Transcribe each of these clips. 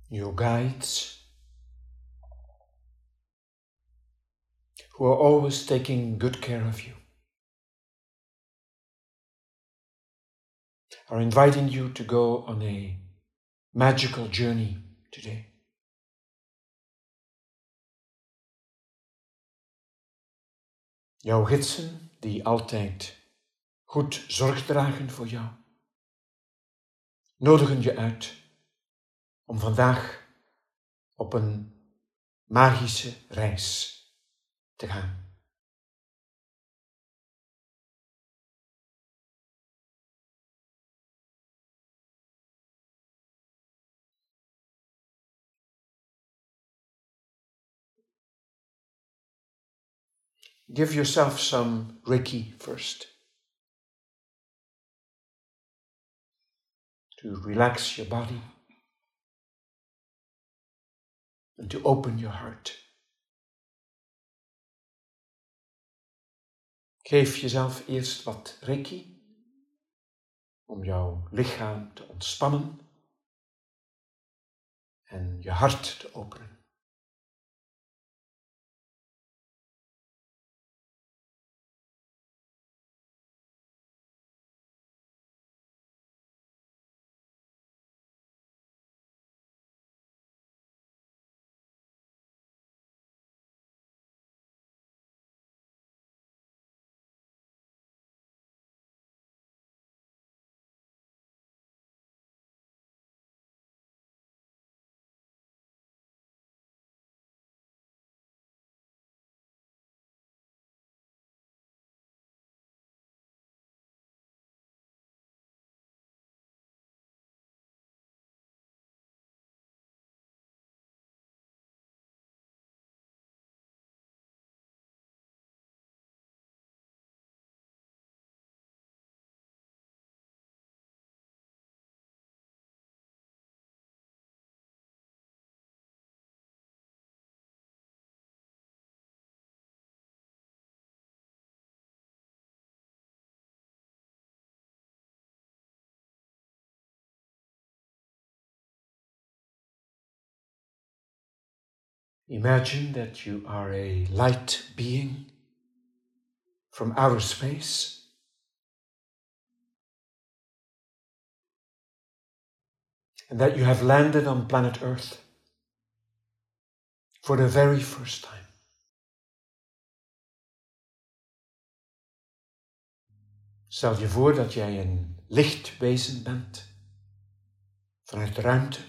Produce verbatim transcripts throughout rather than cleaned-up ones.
your guides, who are always taking good care of you, are inviting you to go on a magical journey today. Jouw gidsen die altijd goed zorg dragen voor jou, nodigen je uit om vandaag op een magische reis te gaan. Give yourself some Reiki first, to relax your body and to open your heart. Geef jezelf eerst wat Reiki om jouw lichaam te ontspannen en je hart te openen. Imagine that you are a light being from outer space, and that you have landed on planet Earth for the very first time. Stel je voor dat jij een lichtwezen bent vanuit de ruimte.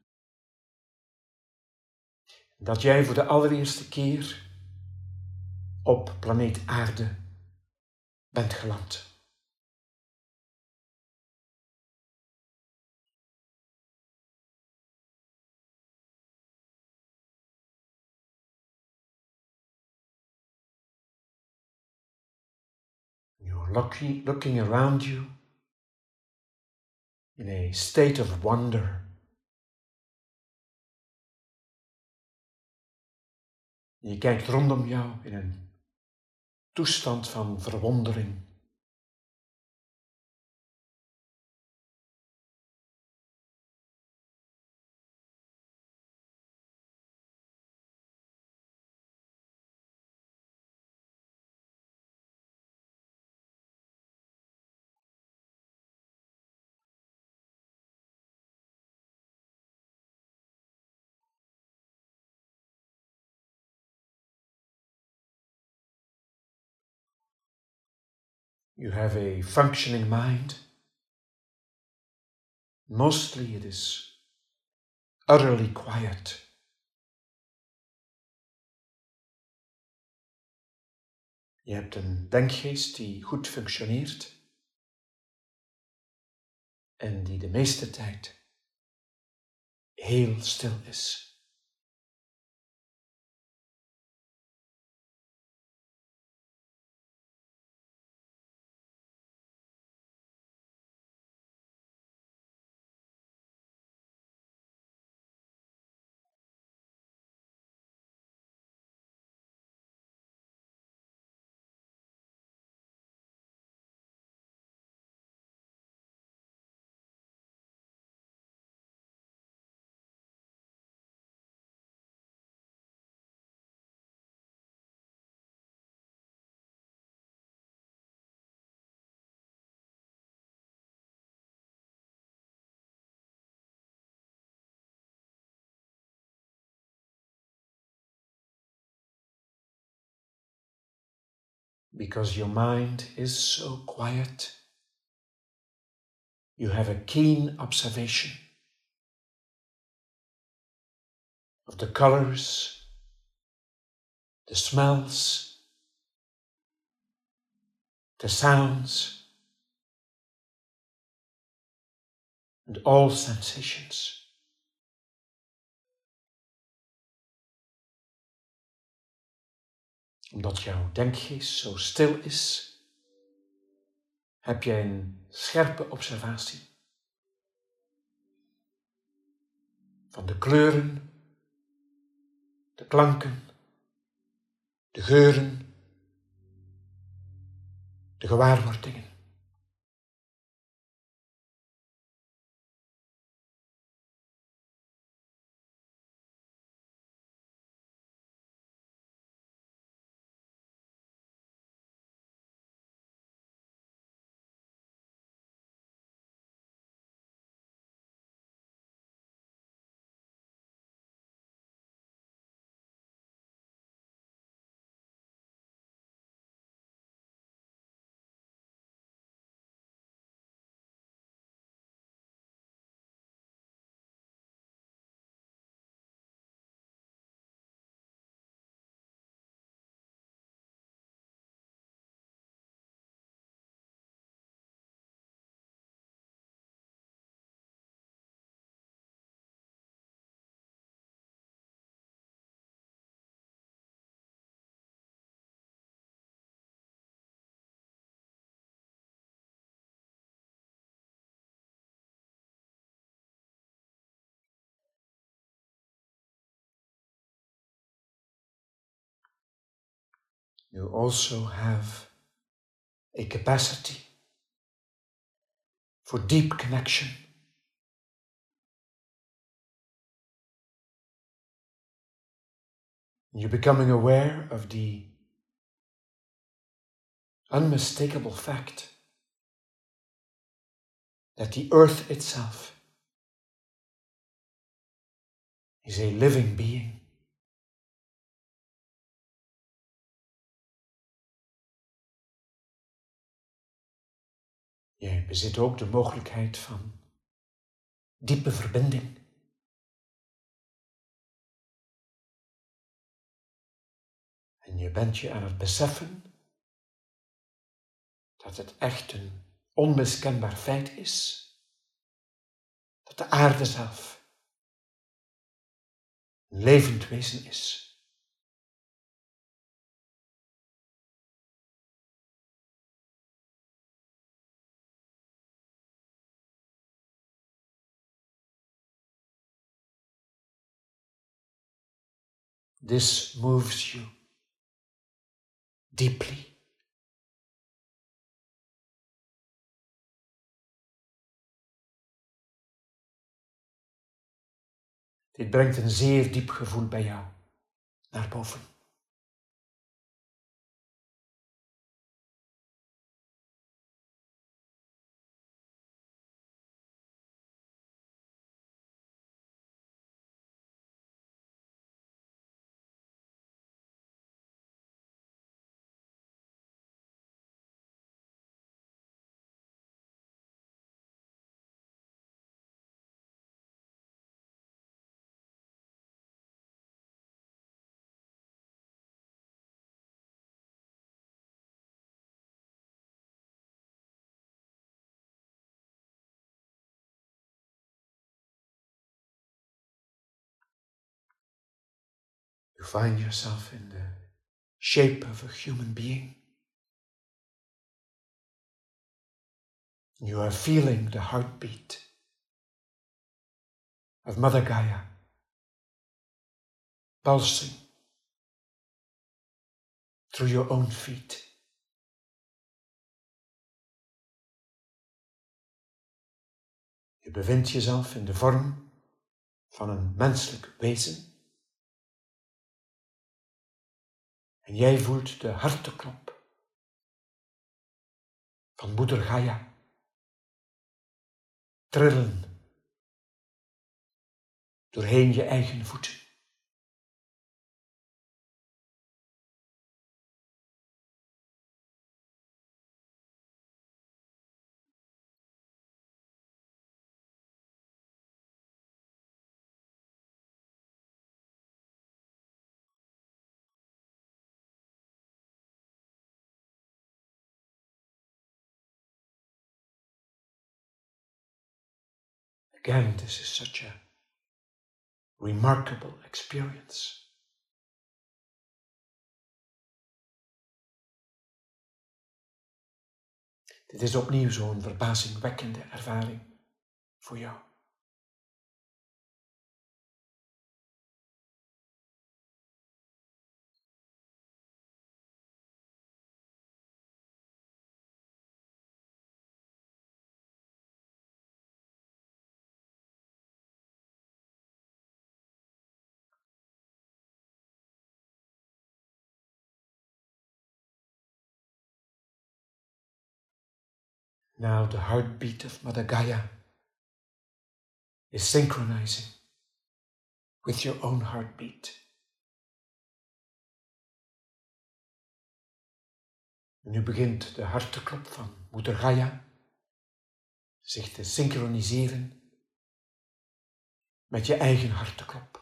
Dat jij voor de allereerste keer op planeet Aarde bent geland. You're looking, looking around you in a state of wonder. Je kijkt rondom jou in een toestand van verwondering. You have a functioning mind. Mostly it is utterly quiet. Je hebt een denkgeest die goed functioneert en die de meeste tijd heel stil is. because your mind is so quiet, you have a keen observation of the colors, the smells, the sounds, and all sensations. Omdat jouw denkgeest zo stil is, heb jij een scherpe observatie van de kleuren, de klanken, de geuren, de gewaarwordingen. You also have a capacity for deep connection. You're becoming aware of the unmistakable fact that the earth itself is a living being. Je bezit ook de mogelijkheid van diepe verbinding. En je bent je aan het beseffen dat het echt een onmiskenbaar feit is dat de aarde zelf een levend wezen is. This moves you deeply. Dit brengt een zeer diep gevoel bij jou naar boven. You find yourself in the shape of a human being. You are feeling the heartbeat of Mother Gaia pulsing through your own feet. Je bevindt jezelf in de vorm van een menselijk wezen. En jij voelt de harteklop van Moeder Gaia trillen doorheen je eigen voeten. Again, this is such a remarkable experience. Dit is opnieuw zo'n verbazingwekkende ervaring voor jou. Now the heartbeat of Mother Gaia is synchronizing with your own heartbeat. En nu begint de harteklop van Moeder Gaia zich te synchroniseren met je eigen harteklop.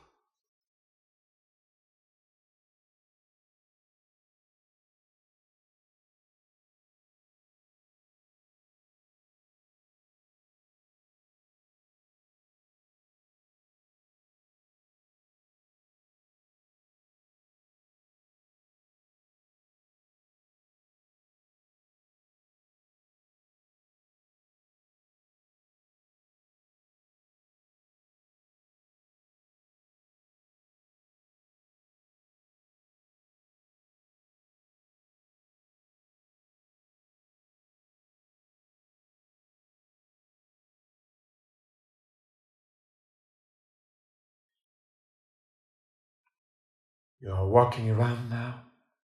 You are walking around now,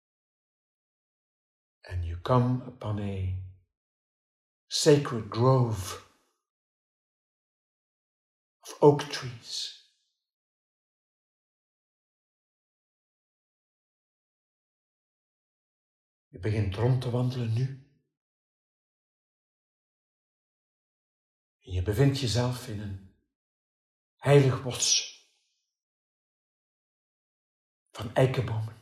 and you come upon a sacred grove of oak trees. Je begint rond te wandelen nu. En je bevindt jezelf in een heilig bos van eikenbomen.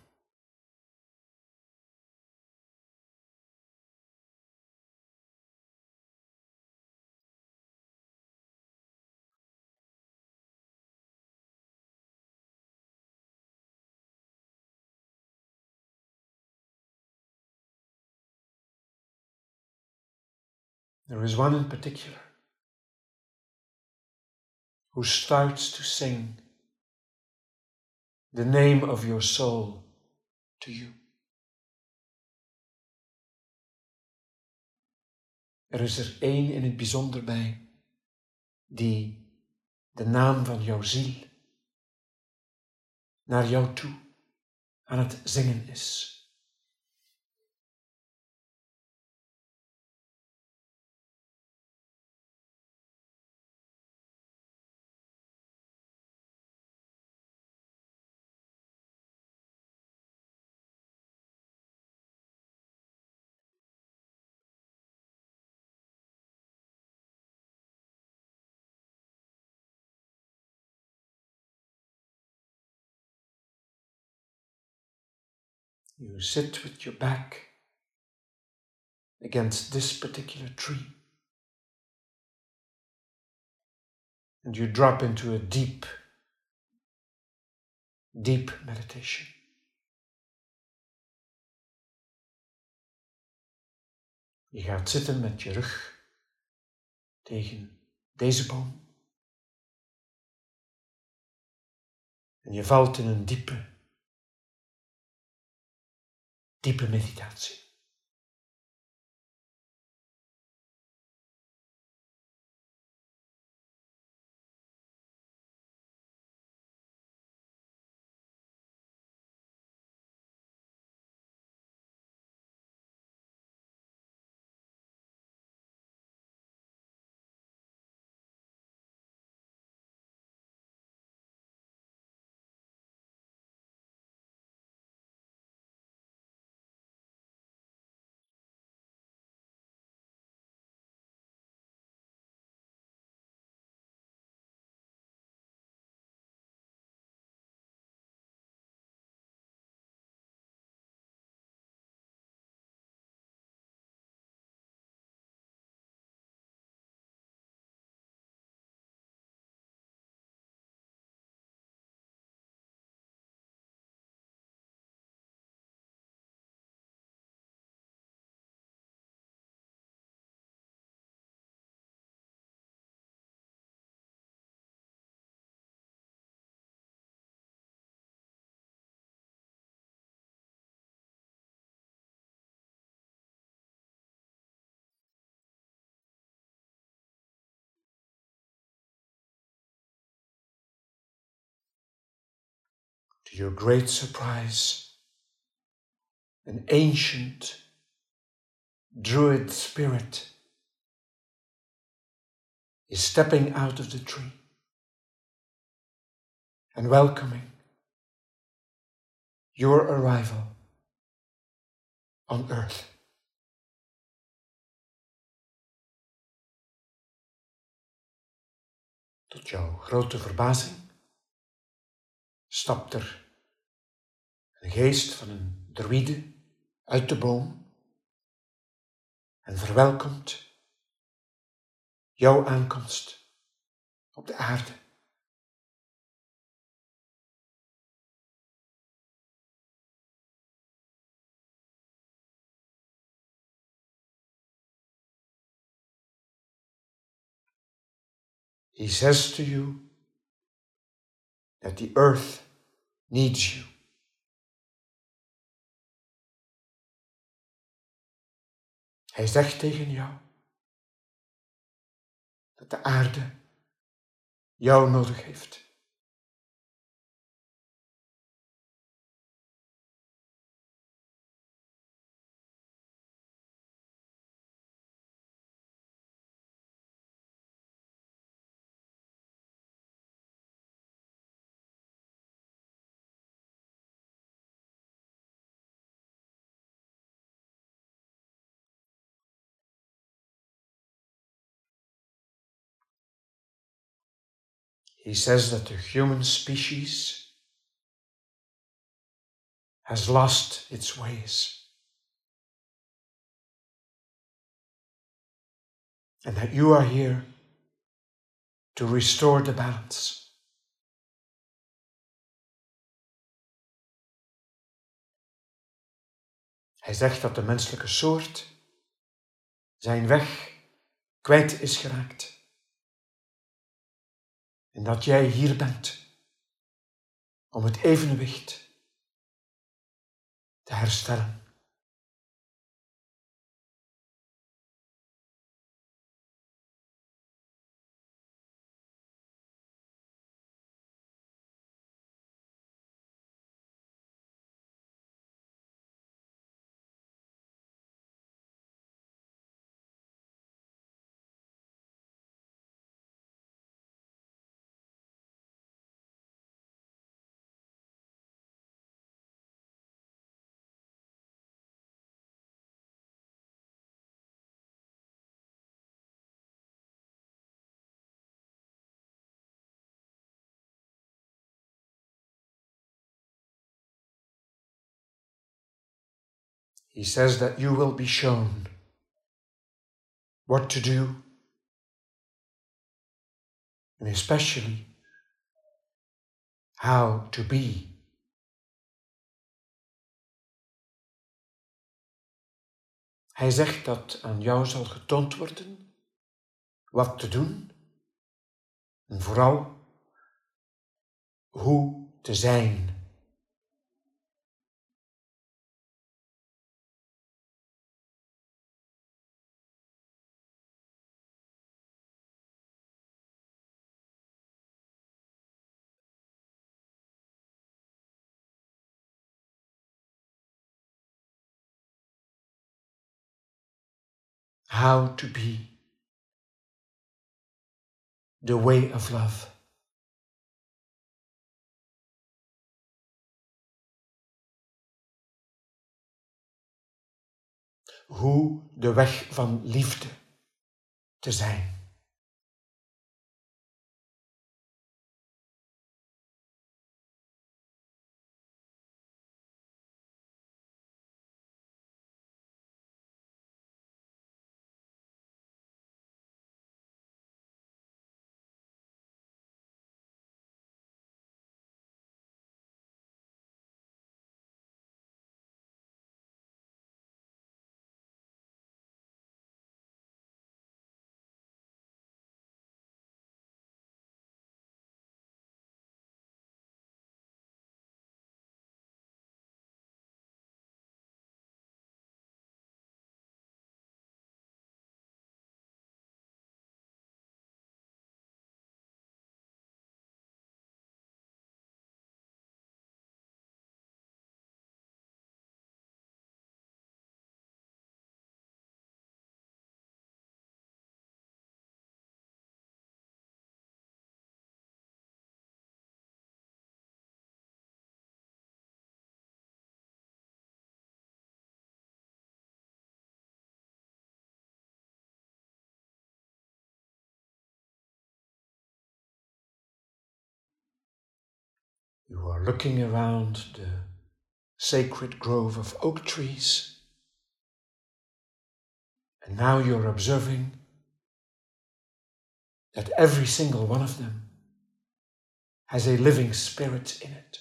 There is one in particular who starts to sing the name of your soul to you. Er is er één in het bijzonder bij die de naam van jouw ziel naar jou toe aan het zingen is. You sit with your back against this particular tree, and you drop into a deep, deep meditation. Je gaat zitten met je rug tegen deze boom. En je valt in een diepe, diepe meditatie. to your great surprise, an ancient druid spirit is stepping out of the tree and welcoming your arrival on earth. Tot jouw grote verbazing stapt er een geest van een druïde uit de boom en verwelkomt jouw aankomst op de aarde. He says to you that the earth needs you. Hij zegt tegen jou dat de aarde jou nodig heeft. He says that the human species has lost its ways, and that you are here to restore the balance. Hij zegt dat de menselijke soort zijn weg kwijt is geraakt. En dat jij hier bent om het evenwicht te herstellen. He says that you will be shown what to do, and especially how to be. Hij zegt dat aan jou zal getoond worden wat te doen en vooral hoe te zijn. How to be the way of love. Hoe de weg van liefde te zijn. You are looking around the sacred grove of oak trees, and now you're observing that every single one of them has a living spirit in it.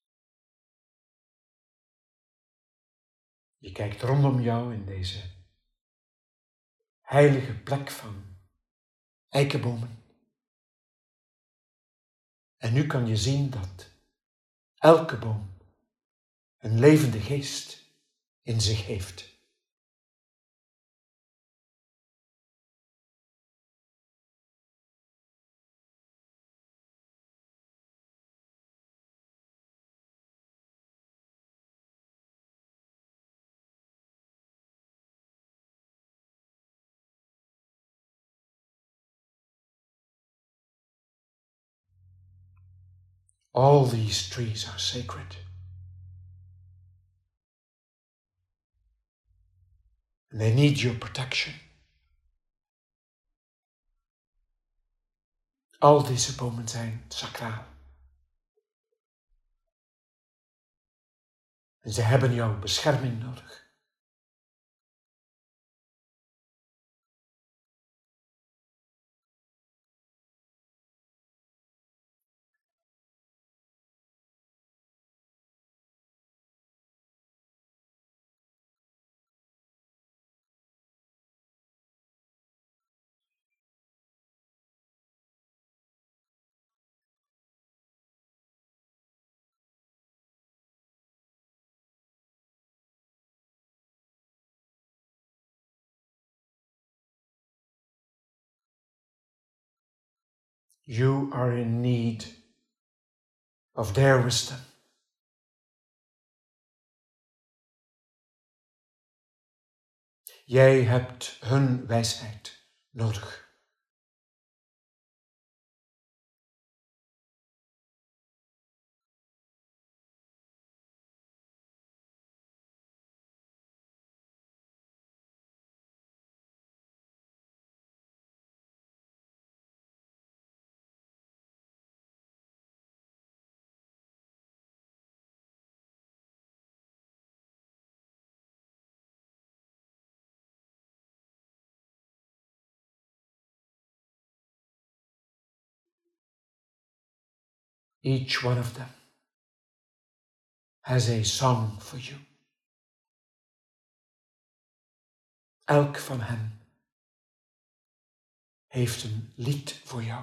Je kijkt rondom jou in deze heilige plek van eikenbomen. En nu kan je zien dat elke boom een levende geest in zich heeft. All these trees are sacred. And they need your protection. Al deze bomen zijn sacraal. En ze hebben jouw bescherming nodig. You are in need of their wisdom. Jij hebt hun wijsheid nodig. Each one of them has a song for you. Elk van hen heeft een lied voor jou.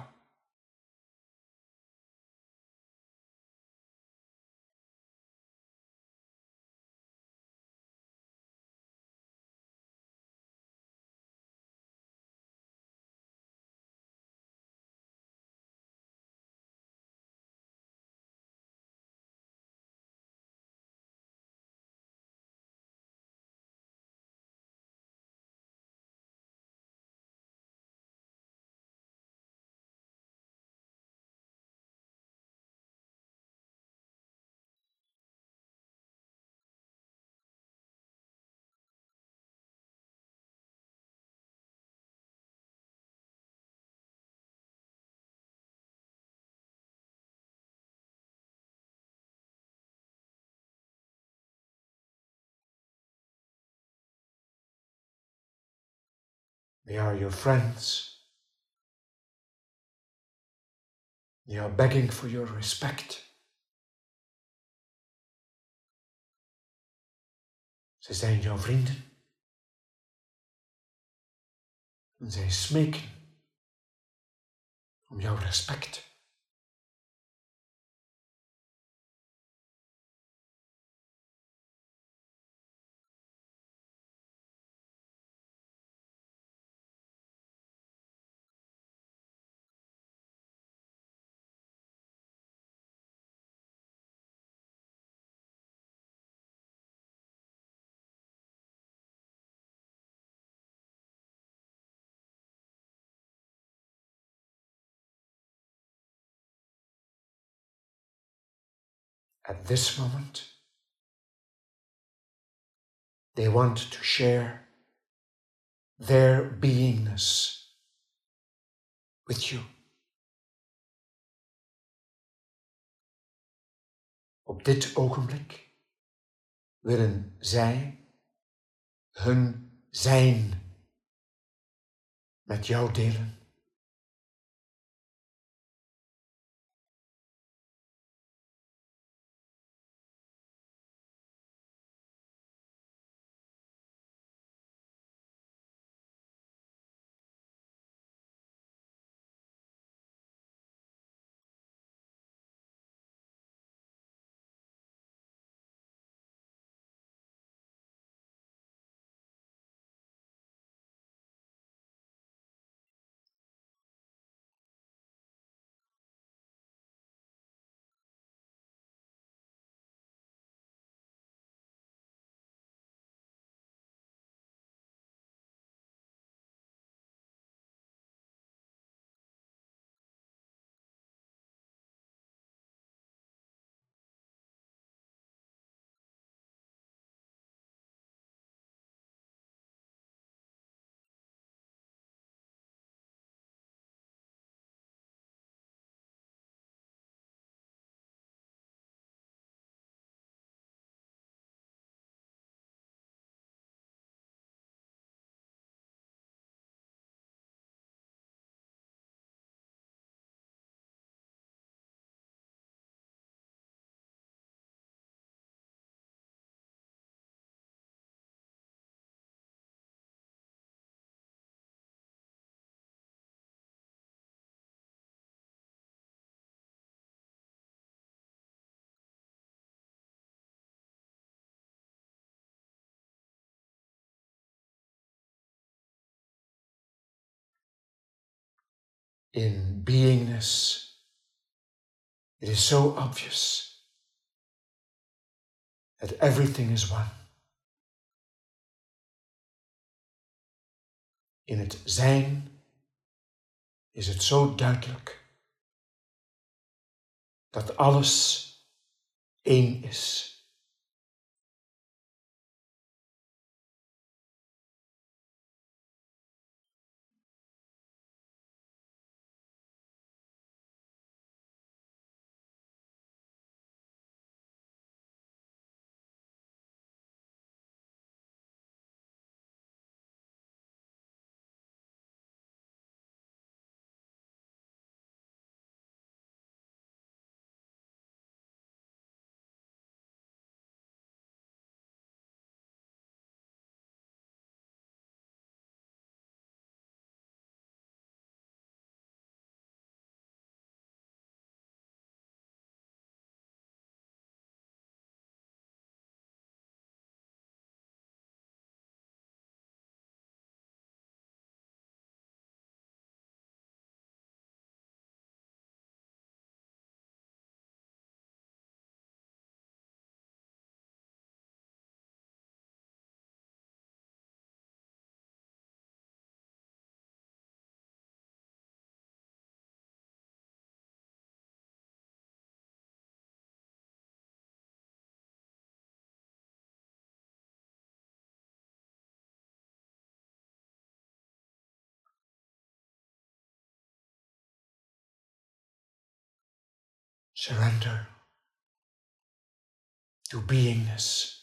They are your friends. They are begging for your respect. Ze zijn jouw vrienden. En zij smeken om jouw respect. At this moment, they want to share their beingness with you. Op dit ogenblik willen zij hun zijn met jou delen. In beingness, it is so obvious that everything is one. In het zijn is het zo duidelijk dat alles één is. Surrender to beingness.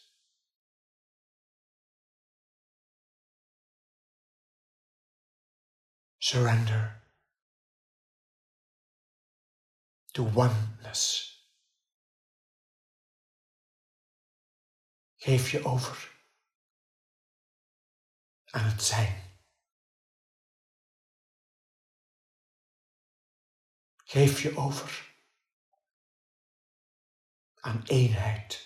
Surrender to oneness. Geef je over aan het zijn. Geef je over aan eenheid.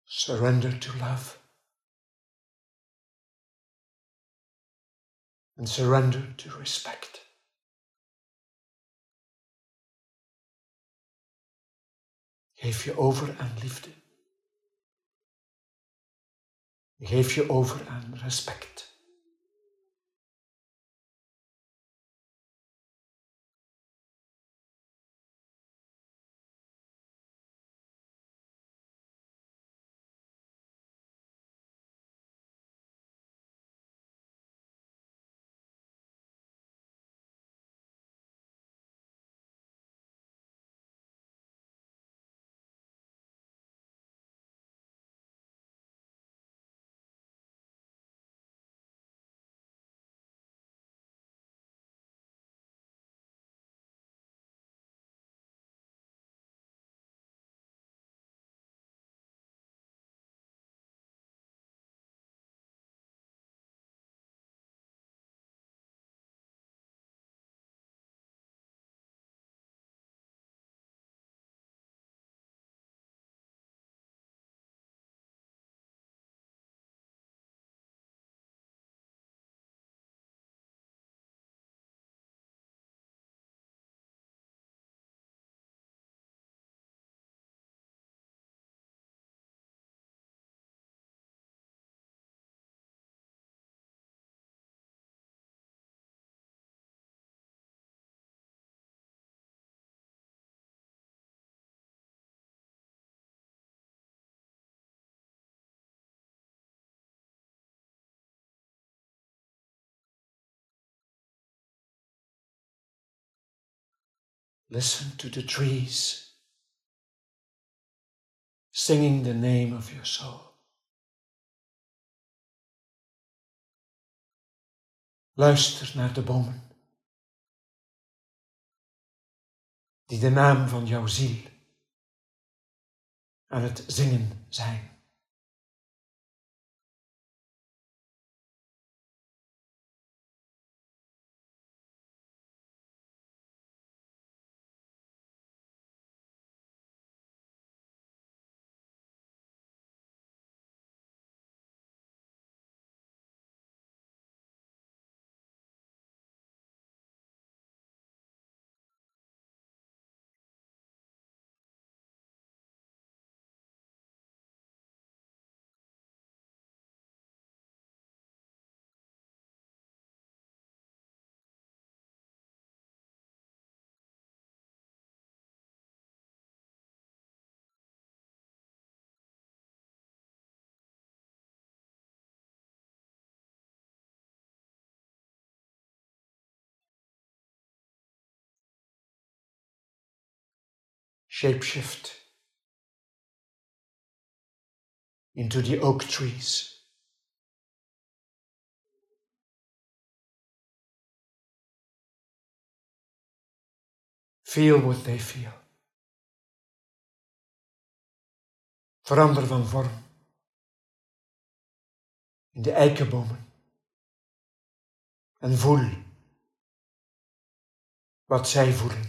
Surrender to love. En surrender to respect. Geef je over aan liefde. Geef je over aan respect. Listen to the trees, singing the name of your soul. Luister naar de bomen, die de naam van jouw ziel aan het zingen zijn. Shapeshift into the oak trees. Feel what they feel. Verander van vorm in de eikenbomen. En voel wat zij voelen.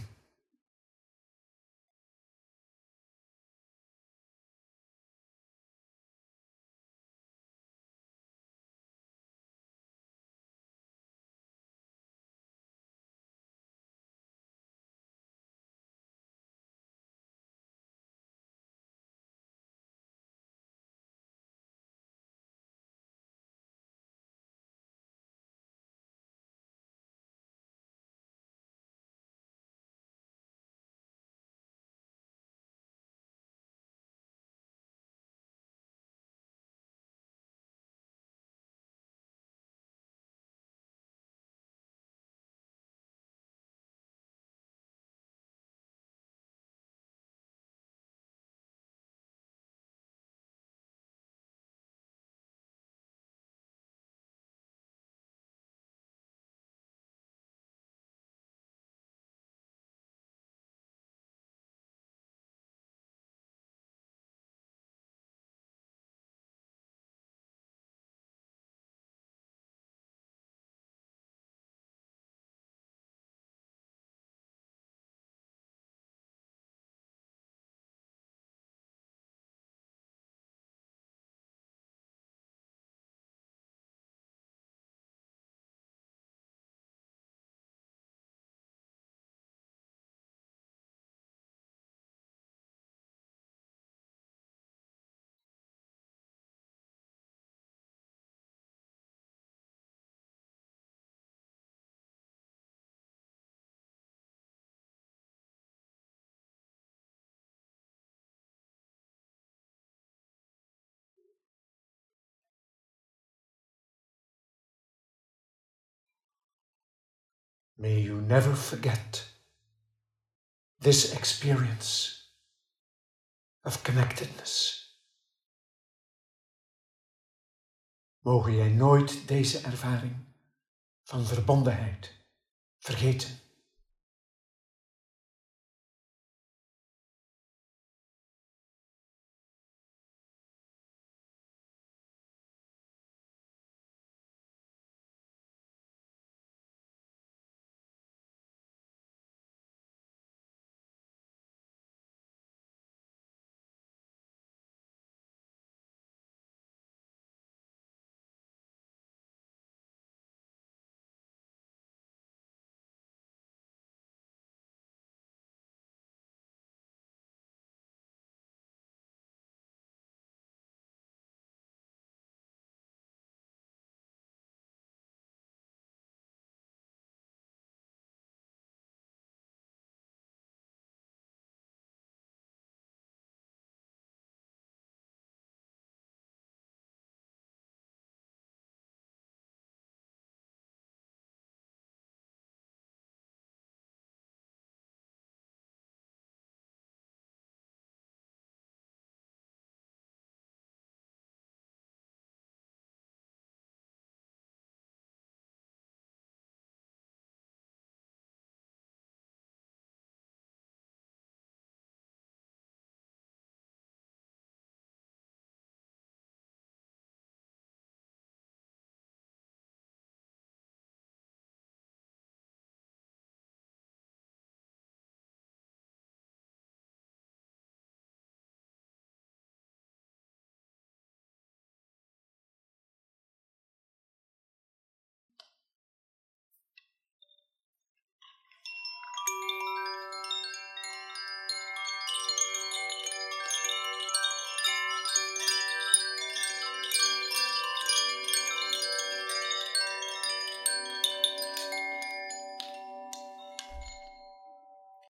May you never forget this experience of connectedness. Mogen jij nooit deze ervaring van verbondenheid vergeten.